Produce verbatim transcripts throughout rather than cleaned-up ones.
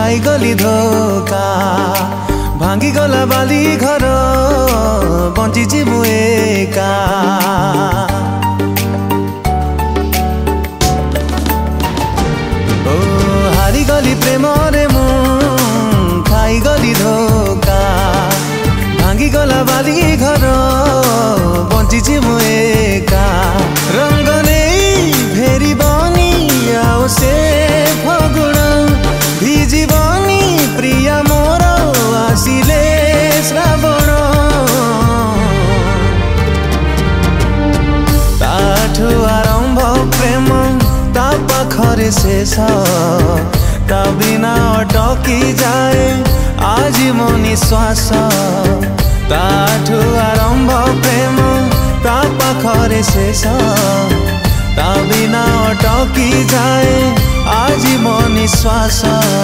खाई गली धोखा भांगी गला बाली घर बंची मु एका ओ हारी गली प्रेम रे मु खाई गली धोखा भांगी गला बाली घर बंची मु एका रंग नहीं फेरी बनी आओ से फगुण भिजीबनी प्रिया मोर आसिले श्रावण ताठू आरंभ प्रेम ता पाखरे शेष ता बिना अटकी जाए आज मो निश्वास ताठू आरंभ प्रेम ता पाखरे शेष ता बिना अटकी जाए आज मो निश्वास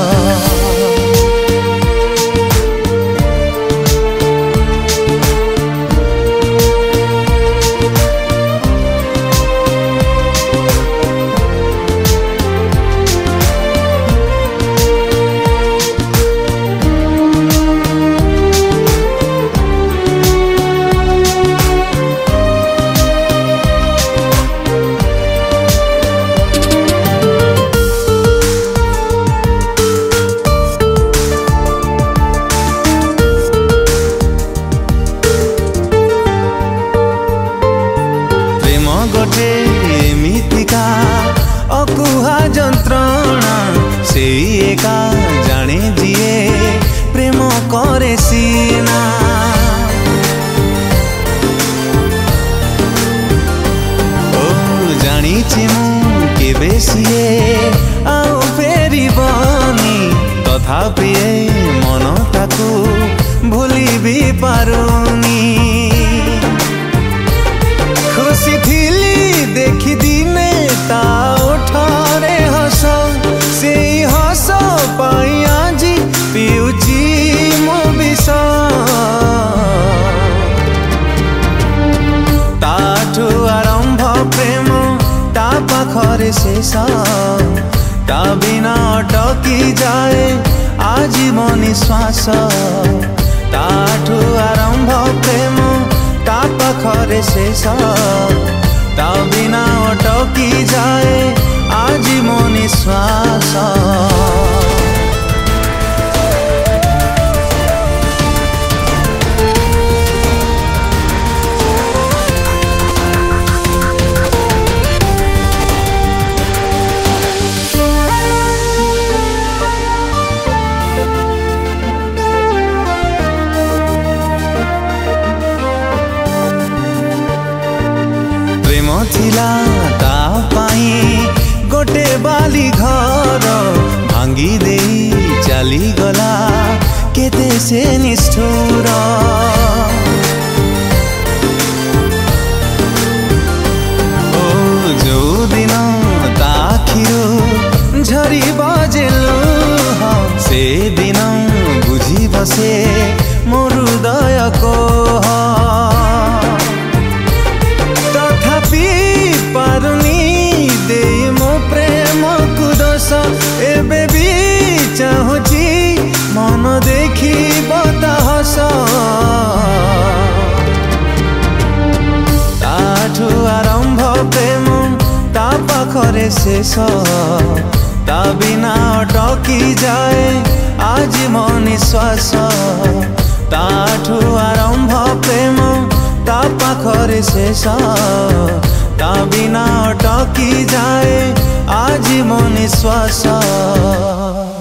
गोटे मिथिका अकुहा जंत्रणा से एका जाने जिए प्रेम करे सीना ओ जानी मु केबे सिए आउ फेरी बनी तथापि मन ताकू भूली भी पारुनी खुशी थिली देखी दिने ता उठारे हस से हस पाई आजी पिउची मो विष ताठू आरंभ प्रेम ता पाखरे शेष ता बिना अटकी जाए आज मो निश्वास ताठू आरंभ प्रेम ता पाखरे शेष ता बिना अटकी जाए आज मो निश्वास थिला ता पाई गोटे बाली घर भांगी दे चली गला केते से निष्ठुर ओ जो दिन ता आखिरु झरी बजेलु से दिन बुझी बसे मोर हृदय को पारुनी दे मो प्रेम को दोष एबे भी चाहूची मन देखी बताहस ताठू आरंभ प्रेम ता पाखरे शेष ता बिना अटकी जाए आज मो निश्वास ताठू आरंभ प्रेम ता पाखरे शेष ता बिना अटकी जाए आज मो निश्वास।